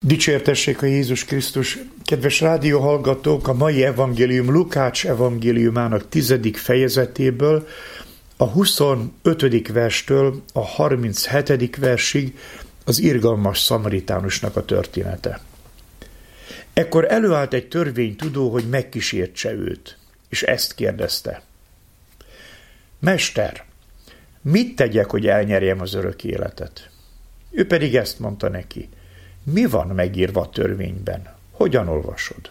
Dicsértessék a Jézus Krisztus! Kedves rádióhallgatók, a mai evangélium Lukács evangéliumának 10. fejezetéből, a 25. verstől a 37. versig az irgalmas szamaritánusnak a története. Ekkor előállt egy törvénytudó, hogy megkísértse őt, és ezt kérdezte. Mester, mit tegyek, hogy elnyerjem az örök életet? Ő pedig ezt mondta neki. Mi van megírva a törvényben? Hogyan olvasod?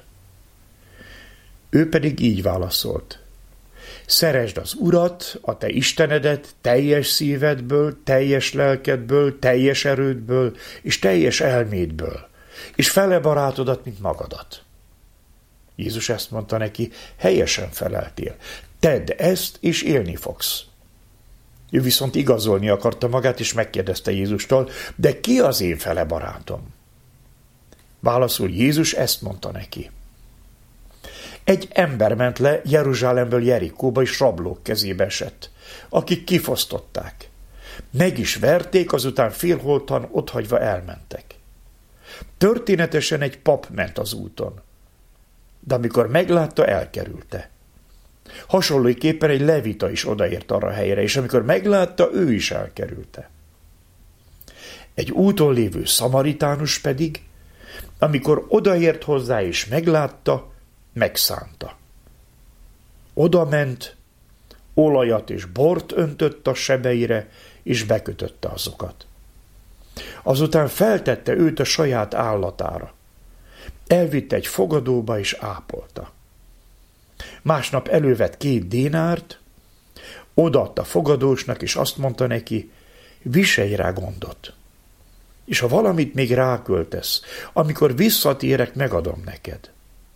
Ő pedig így válaszolt. Szeresd az Urat, a te Istenedet teljes szívedből, teljes lelkedből, teljes erődből és teljes elmédből, és fele barátodat, mint magadat. Jézus ezt mondta neki, helyesen feleltél. Tedd ezt, és élni fogsz. Ő viszont igazolni akarta magát, és megkérdezte Jézustól, de ki az én fele barátom? Válaszul Jézus ezt mondta neki. Egy ember ment le Jeruzsálemből Jerikóba, és rablók kezébe esett, akik kifosztották. Meg is verték, azután félholtan otthagyva elmentek. Történetesen egy pap ment az úton, de amikor meglátta, elkerülte. Hasonlóképpen egy levita is odaért arra a helyre, és amikor meglátta, ő is elkerülte. Egy úton lévő szamaritánus pedig, amikor odaért hozzá és meglátta, megszánta. Oda ment, olajat és bort öntött a sebeire, és bekötötte azokat. Azután feltette őt a saját állatára. Elvitte egy fogadóba, és ápolta. Másnap elővett 2 dénárt, odaadta fogadósnak, és azt mondta neki, viselj rá gondot. És ha valamit még ráköltesz, amikor visszatérek, megadom neked.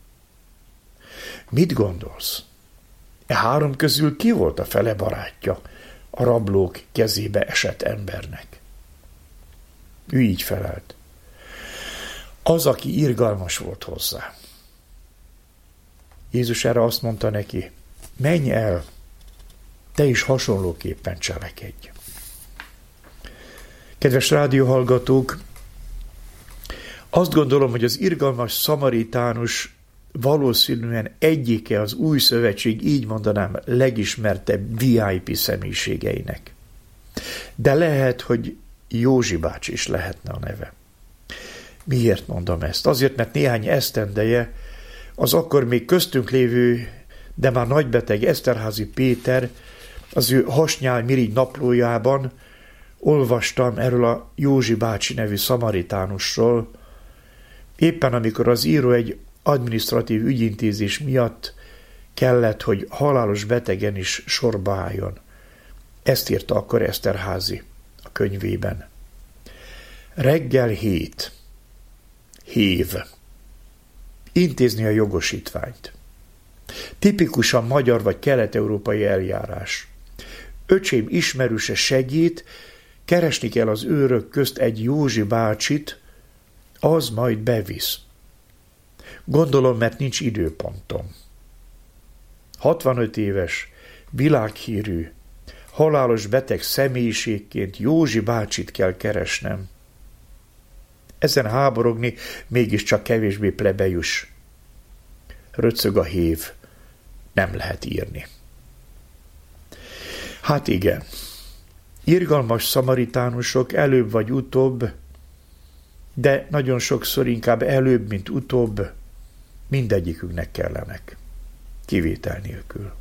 Mit gondolsz? E 3 közül ki volt a fele barátja a rablók kezébe esett embernek? Ő így felelt. Az, aki irgalmas volt hozzá. Jézus erre azt mondta neki, menj el, te is hasonlóképpen cselekedj. Kedves rádióhallgatók, azt gondolom, hogy az irgalmas szamaritánus valószínűen egyike az új szövetség, így mondanám, legismertebb VIP személyiségeinek. De lehet, hogy Józsi bácsi is lehetne a neve. Miért mondom ezt? Azért, mert néhány esztendeje az akkor még köztünk lévő, de már nagybeteg Eszterházy Péter az ő Hasnyál Mirigy naplójában olvastam erről a Józsi bácsi nevű szamaritánusról, éppen amikor az író egy adminisztratív ügyintézés miatt kellett, hogy halálos betegen is sorba álljon. Ezt írta akkor Eszterházy a könyvében. Reggel 7. Hév. Intézni a jogosítványt. Tipikusan magyar vagy kelet-európai eljárás. Öcsém ismerőse segít, keresni kell az őrök közt egy Józsi bácsit, az majd bevisz. Gondolom, mert nincs időpontom. 65 éves, világhírű, halálos beteg személyiségként Józsi bácsit kell keresnem. Ezen háborogni mégiscsak kevésbé plebejus. Röcög a hév, nem lehet írni. Hát igen, irgalmas szamaritánusok előbb vagy utóbb, de nagyon sokszor inkább előbb, mint utóbb, mindegyikünknek kellenek, kivétel nélkül.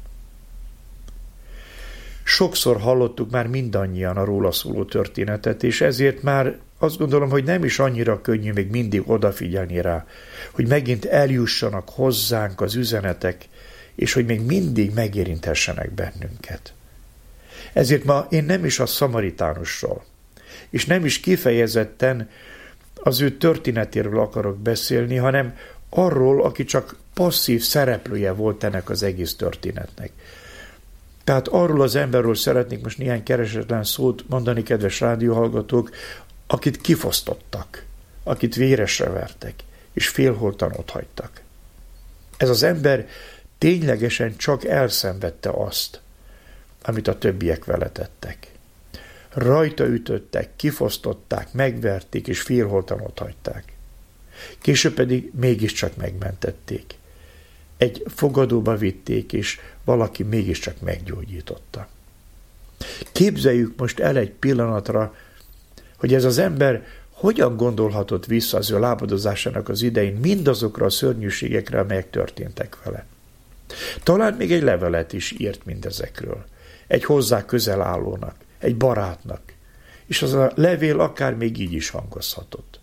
Sokszor hallottuk már mindannyian a róla szóló történetet, és ezért már azt gondolom, hogy nem is annyira könnyű még mindig odafigyelni rá, hogy megint eljussanak hozzánk az üzenetek, és hogy még mindig megérinthessenek bennünket. Ezért ma én nem is a szamaritánusról, és nem is kifejezetten az ő történetéről akarok beszélni, hanem arról, aki csak passzív szereplője volt ennek az egész történetnek. Tehát arról az emberről szeretnék most néhány keresetlen szót mondani, kedves rádióhallgatók, akit kifosztottak, akit véresre vertek, és félholtan otthagytak. Ez az ember ténylegesen csak elszenvedte azt, amit a többiek vele tettek. Rajta ütöttek, kifosztották, megverték, és félholtan otthagyták. Később pedig mégiscsak megmentették. Egy fogadóba vitték, és valaki mégiscsak meggyógyította. Képzeljük most el egy pillanatra, hogy ez az ember hogyan gondolhatott vissza az ő lábadozásának az idején mindazokra a szörnyűségekre, amelyek történtek vele. Talán még egy levelet is írt mindezekről. Egy hozzá közel állónak, egy barátnak, és az a levél akár még így is hangozhatott.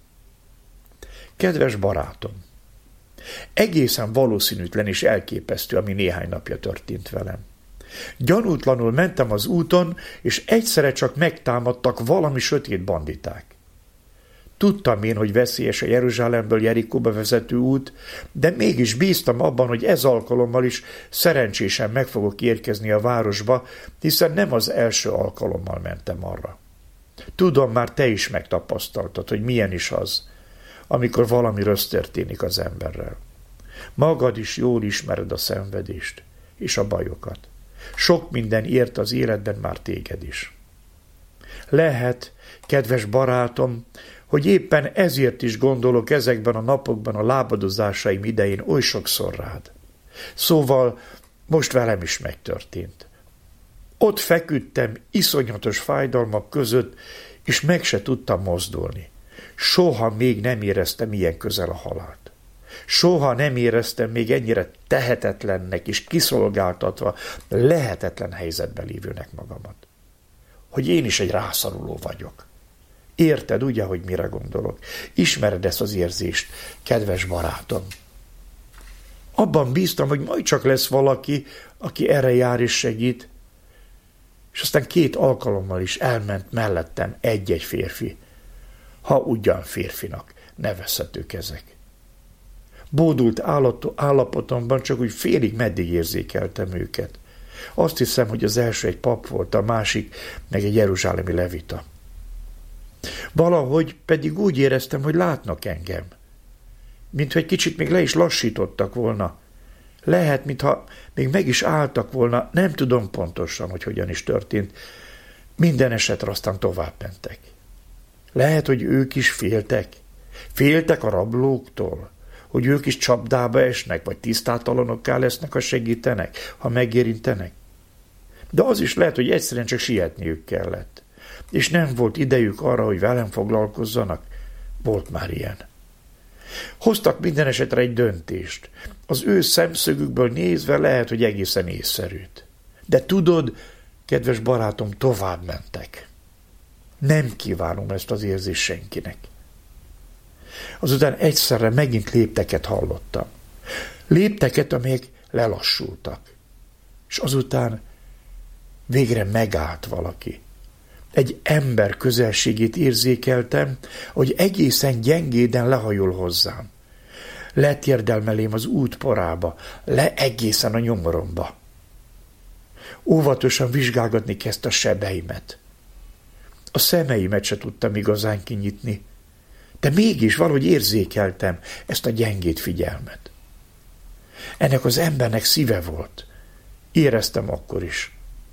Kedves barátom, egészen valószínűtlen és elképesztő, ami néhány napja történt velem. Gyanútlanul mentem az úton, és egyszerre csak megtámadtak valami sötét banditák. Tudtam én, hogy veszélyes a Jeruzsálemből Jerikóba vezető út, de mégis bíztam abban, hogy ez alkalommal is szerencsésen meg fogok érkezni a városba, hiszen nem az első alkalommal mentem arra. Tudom, már te is megtapasztaltad, hogy milyen is az, amikor valami rossz történik az emberrel. Magad is jól ismered a szenvedést és a bajokat. Sok minden ért az életben már téged is. Lehet, kedves barátom, hogy éppen ezért is gondolok ezekben a napokban a lábadozásaim idején oly sokszor rád. Szóval most velem is megtörtént. Ott feküdtem iszonyatos fájdalmak között, és meg se tudtam mozdulni. Soha még nem éreztem ilyen közel a halált. Soha nem éreztem még ennyire tehetetlennek és kiszolgáltatva, lehetetlen helyzetben lévőnek magamat. Hogy én is egy rászoruló vagyok. Érted, ugye, hogy mire gondolok? Ismered ezt az érzést, kedves barátom? Abban bíztam, hogy majd csak lesz valaki, aki erre jár és segít, és aztán 2 alkalommal is elment mellettem egy-egy férfi, ha ugyan férfinak nevezhetők ezek. Bódult állapotomban csak úgy félig meddig érzékeltem őket. Azt hiszem, hogy az első egy pap volt, a másik meg egy jeruzsálemi levita. Valahogy pedig úgy éreztem, hogy látnak engem. Mintha egy kicsit még le is lassítottak volna. Lehet, mintha még meg is álltak volna, nem tudom pontosan, hogy hogyan is történt. Minden esetre aztán tovább mentek. Lehet, hogy ők is féltek. Féltek a rablóktól, hogy ők is csapdába esnek, vagy tisztátalanokká lesznek, ha segítenek, ha megérintenek. De az is lehet, hogy egyszerűen csak sietniük kellett. És nem volt idejük arra, hogy velem foglalkozzanak. Volt már ilyen. Hoztak minden esetre egy döntést. Az ő szemszögükből nézve lehet, hogy egészen észszerűt. De tudod, kedves barátom, tovább mentek. Nem kívánom ezt az érzést senkinek. Azután egyszerre megint lépteket hallottam. Lépteket, amelyek lelassultak. És azután végre megállt valaki. Egy ember közelségét érzékeltem, hogy egészen gyengéden lehajol hozzám. Letérdel mellém az út porába, le egészen a nyomoromba. Óvatosan vizsgálgatni kezdte a sebeimet. A szemeimet se tudtam igazán kinyitni, de mégis valahogy érzékeltem ezt a gyengét figyelmet. Ennek az embernek szíve volt. Éreztem akkor is.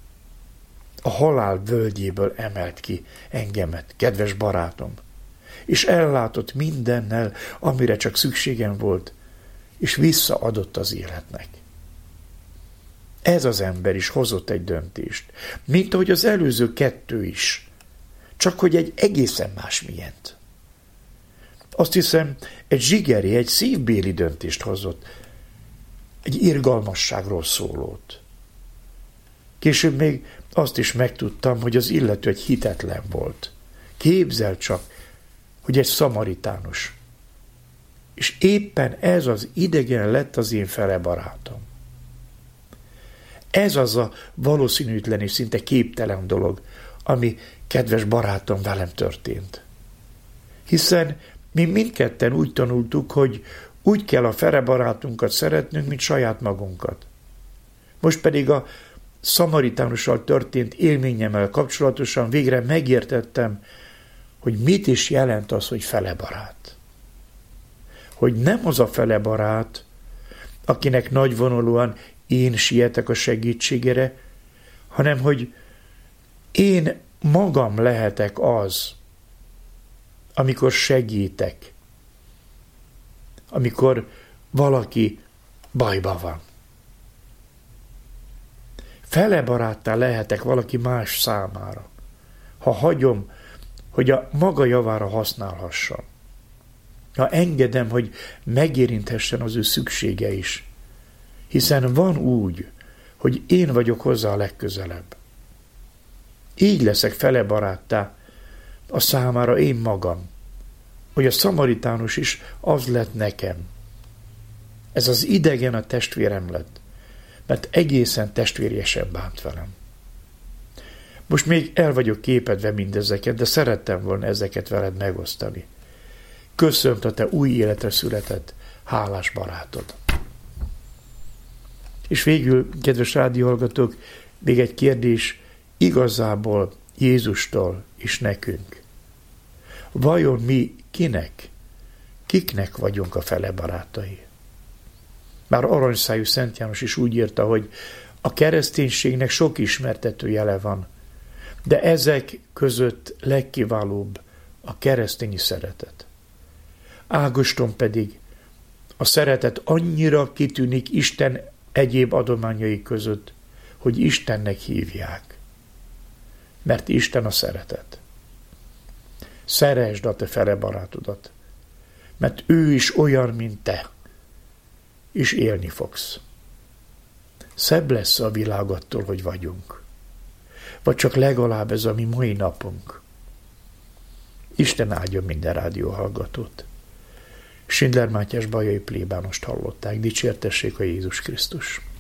A halál völgyéből emelt ki engemet, kedves barátom, és ellátott mindennel, amire csak szükségem volt, és visszaadott az életnek. Ez az ember is hozott egy döntést, mint ahogy az előző 2 is, csak hogy egy egészen másmilyent. Azt hiszem, egy zsigeri, egy szívbéli döntést hozott, egy irgalmasságról szólót. Később még azt is megtudtam, hogy az illető egy hitetlen volt. Képzeld csak, hogy egy szamaritánus. És éppen ez az idegen lett az én felebarátom. Ez az a valószínűtlen és szinte képtelen dolog, ami, kedves barátom, velem történt. Hiszen mi mindketten úgy tanultuk, hogy úgy kell a felebarátunkat szeretnünk, mint saját magunkat. Most pedig a szamaritánussal történt élményemmel kapcsolatosan végre megértettem, hogy mit is jelent az, hogy felebarát. Hogy nem az a felebarát, akinek nagyvonalúan én sietek a segítségére, hanem hogy én magam lehetek az, amikor segítek, amikor valaki bajban van. Fele baráttá lehetek valaki más számára, ha hagyom, hogy a maga javára használhassam. Ha engedem, hogy megérinthessen az ő szüksége is. Hiszen van úgy, hogy én vagyok hozzá a legközelebb. Így leszek fele baráttá a számára én magam, hogy a szamaritánus is az lett nekem. Ez az idegen a testvérem lett, mert egészen testvérjesen bánt velem. Most még el vagyok képedve mindezeket, de szerettem volna ezeket veled megosztani. Köszönöm a te új életre született, hálás barátod. És végül, kedves rádióhallgatók, még egy kérdés igazából Jézustól is nekünk. Vajon mi kiknek vagyunk a fele barátai? Már aranyszájú Szent János is úgy írta, hogy a kereszténységnek sok ismertető jele van, de ezek között legkiválóbb a keresztényi szeretet. Ágoston pedig a szeretet annyira kitűnik Isten egyéb adományai között, hogy Istennek hívják. Mert Isten a szeretet. Szeresd a te fele barátodat, mert ő is olyan, mint te, és élni fogsz. Szebb lesz a világ attól, hogy vagyunk. Vagy csak legalább ez a mi mai napunk. Isten áldjon minden rádióhallgatót. Schindler Mátyás Bajai plébánost hallották. Dicsértessék a Jézus Krisztus.